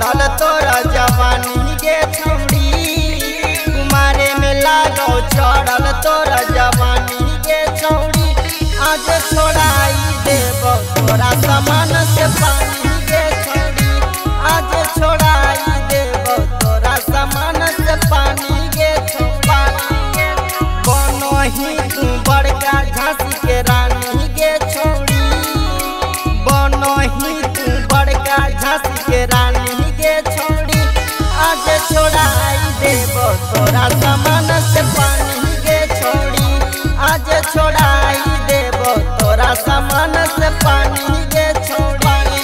चढ़ल तोरा जवानी गे छौड़ी, कुमारे में लागो चढ़ल तोरा जवानी गे छौड़ी। आज छोड़ाई देव तोरा समान से पानी गे छौड़ी, आज छोड़ाई देव तोरा समान से पानी गे छौड़ी। बनही तू बड़का झांसी के रानी गे छौड़ी, बनही तू बड़का झांसी के रानी गे छौड़ी। आज छोड़ाई देव तोरा समान से पानी गे छौड़ी, आज छोड़ाई देव तोरा समान से पानी गे छौड़ी।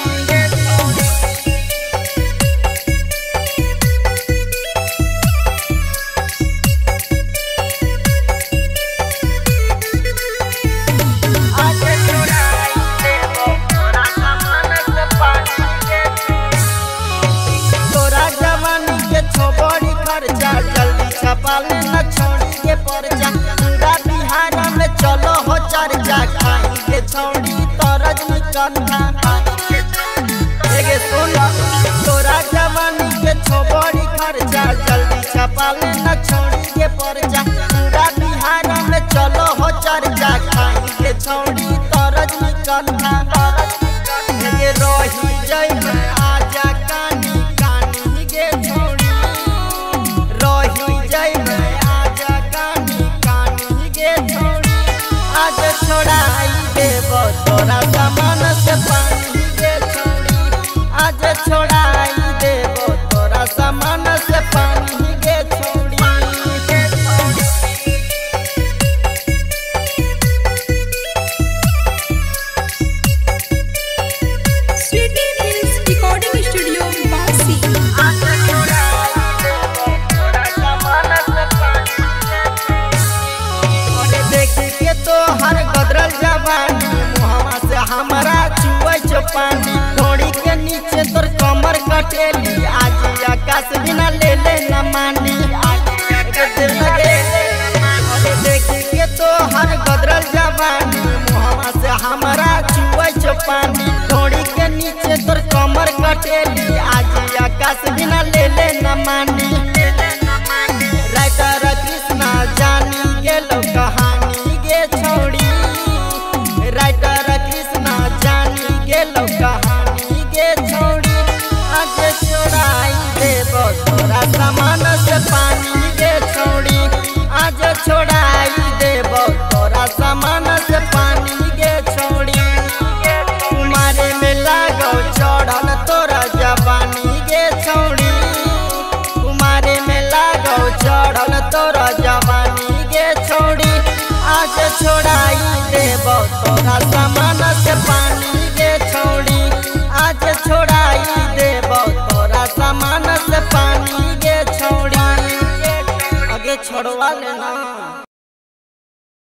जल्दी छपाले न छोड़ी के परजा, पूरा बिहार में चलो हो चर्चा। खाई के छोड़ी तो रजनीगंधा एगे सोना तोरा जवानी के छोबड़ी खर्चा। जल्दी छपाले न छोड़ी के परजा, पूरा बिहार में चलो हो चर्चा। खाई के छोड़ी तो रजनीगंधा एगे रही जय आजा कानी कानी गे छोड़ी, छोड़ाई देव तोरा समान से पानी गे छौड़ी, आज छोड़ाई देव तोरा समान से पानी गे छौड़ी। स्वीटी हिल्स रिकॉर्डिंग स्टूडियो बासी। आज छोड़ाई देव तोरा समान से पानी गे छौड़ी। देख के तो हर गदरल जवानी, मुहवा से हमारा चुआ जो पानी। घोड़ी के नीचे तोर कमर कटेली, आज आकाश बिना ले ले न मानी। देख के तो हर गदरल जवानी, मुहवा से हमारा चुआ जो पानी। घोड़ी के नीचे तोर कमर कटेली, आज आकाश बिना ले ले न मानी। राइटर कृष्णा जानी गेलो कहानी गे छौड़ी, राइटर कृष्णा जानी गेलो कहानी गे छौड़ी। आज छोड़ाई देव तोरा समान से पानी गे छौड़ी, आज छोड़ाई देव तोरा समान से पानी गे छौड़ी। कुमारे में लागो चढ़ल तोरा जवानी गे छौड़ी, कुमारे में लागो चढ़ल तोरा जवानी गे छौड़ी। आज छोड़ाई देव तोरा समान से पानी